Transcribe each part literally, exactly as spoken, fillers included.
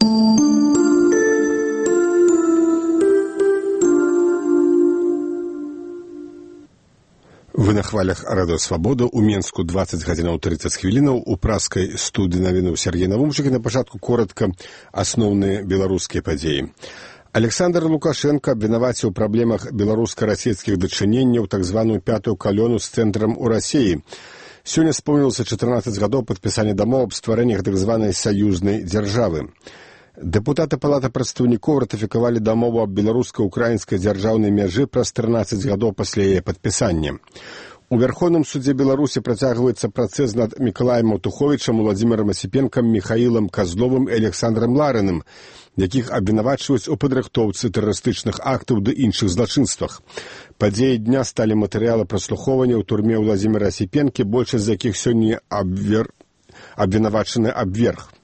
Вы на хвалях Радио Свабода. У Менску двадцать гадзінаў тридцать хвілінаў. У праскай студыі навінаў Сергей Навумчык. На пачатку коротка асноўныя беларускія падзеі. Александр Лукашенко абвінаваціў у праблемах беларуска-расійскіх дачыненняў так званую пятую калёну з цэнтрам у Расіі. Сёння спомнілася чатырнаццаць гадоў падпісання дамоў аб стварэнні так званай саюзнай дзяржавы. Дэпутаты Палаты прадстаўнікоў ратыфікавалі дамову аб беларуска-украінскай дзяржаўнай мяжы праз трынаццаць гадоў пасля яе падпісання. У Верховным судзе Беларусі працягваецца працэс над Мікалаем Маўтуховічам, Уладзімірам Асіпенкам, Міхаілам Казловым і Александрам Ларыным, якіх абвінавачваюць у падрыхтоўцы тэрарыстычных актаў ды іншых злачынствах. Падзеі дня сталі матэрыялы праслухоўвання ў турме Уладзіміра Асіпенкі, большасць з якіх сёння абвер... абвінавачаны абверг.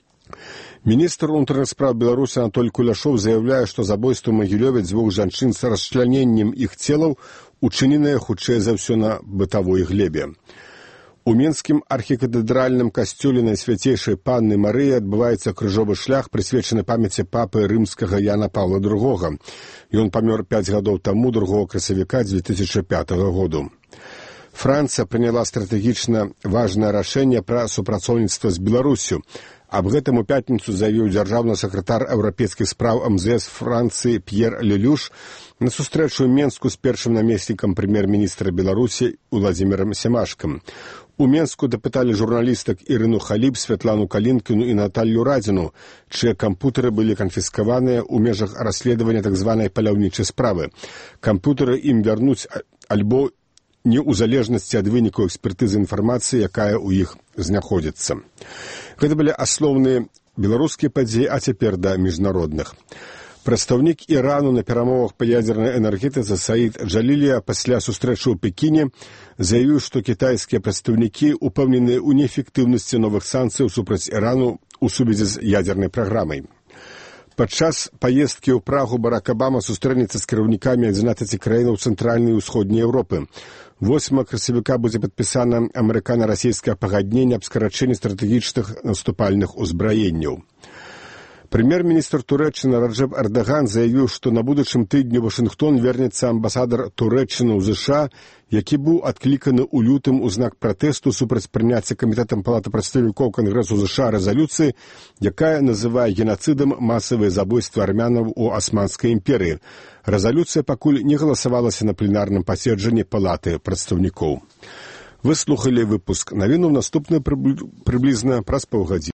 Міністр унутраных спраў Беларусі Анатоль Куляшоў заяўляе, што забойства Магілёве дзвюх жанчын з расчляненнем іх целаў учыненае хутчэй за ўсё на бытавой глебе. У Менскім архікатэдральным касцёле Найсвяцейшай Панны Марыі адбываецца крыжовы шлях, прысвечаны памяці папы рымскага Яна Паўла другога. Ён памёр пяць гадоў таму, другога красавіка дзве тысячы пятага году. Францыя прыняла стратэгічна важнае рашэнне пра супрацоўніцтва з Беларусю. Аб гэтым у пятніцу заявіў дзяржаўны сакратар еўрапейскіх спраў эм зэ эс Францыі П'ер Лелюш на сустрэчу ў Менску з першым намеснікам прэм'ер-міністра Беларусі Уладзімірам Семашкам. У Менску дапыталі журналістак Ірыну Халіб, Святлану Калінкіну і Наталью Радзіну, чыя кампутары былі канфіскаваныя ў межах расследавання так званай паляўнічай справы. Кампутары ім вярнуць альбо не ў залежнасці ад вынікаў экспертызы інфармацыі, якая ў іх знаходзіцца. Гэта былі асноўныя беларускія падзеі, а цяпер да міжнародных. Прадстаўнік Ірану на перамовах па ядзернай энергетыцы Саід Джалілія пасля сустрэчы ў Пекіне заявіў, што кітайскія прадстаўнікі упэўненыя ў неэфектыўнасці новых санкцыяў супраць Ірану ў сувязі з ядзернай праграмай. Падчас паездкі ў Прагу Барак Абама сустрэнецца з кіраўнікамі адзінаццаці краінаў цэнтральнай і ўсходняй Еўропы. восьмага красавіка будзе падпісана амерыкана-расійскае пагадненне аб скарачэнні стратэгічных наступальных узбраенняў. Прэм'ер-міністр Турэччыны Раджэп Эрдаган заявіў, што на будучым тыдні ў Вашынгтон вернецца амбасадар Турэччыны ў ЗША, які быў адкліканы ў лютым у знак пратэсту супраць прыняцця камітэтам Палаты прадстаўнікоў Кангрэсу ЗША рэзалюцыі, якая называе генацыдам масавыя забойствы армянаў у Асманскай імперыі. Рэзалюцыя пакуль не галасавалася на пленарным паседжанні Палаты прадстаўнікоў. Вы слухалі выпуск навінаў, наступны прыблізна праз паўгадзіны.